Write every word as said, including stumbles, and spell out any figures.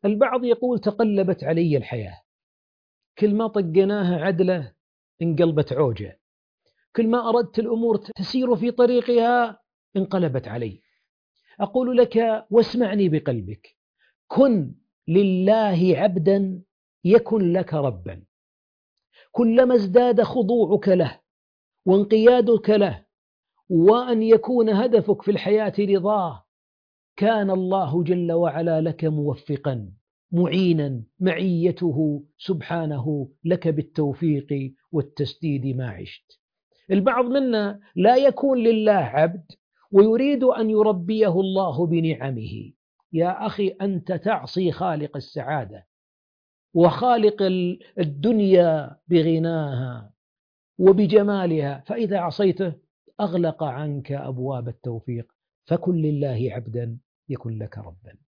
البعض يقول تقلبت علي الحياة، كل ما طقناها عدلة انقلبت عوجة، كل ما أردت الأمور تسير في طريقها انقلبت علي. أقول لك واسمعني بقلبك: كن لله عبدا يكن لك ربا. كلما ازداد خضوعك له وانقيادك له وأن يكون هدفك في الحياة رضاه، كان الله جل وعلا لك موفقا معينا، معيته سبحانه لك بالتوفيق والتسديد ما عشت. البعض منا لا يكون لله عبد ويريد أن يربيه الله بنعمه. يا أخي، أنت تعصي خالق السعادة وخالق الدنيا بغناها وبجمالها، فإذا عصيته أغلق عنك أبواب التوفيق. فكن لله عبدا يكن لك ربا.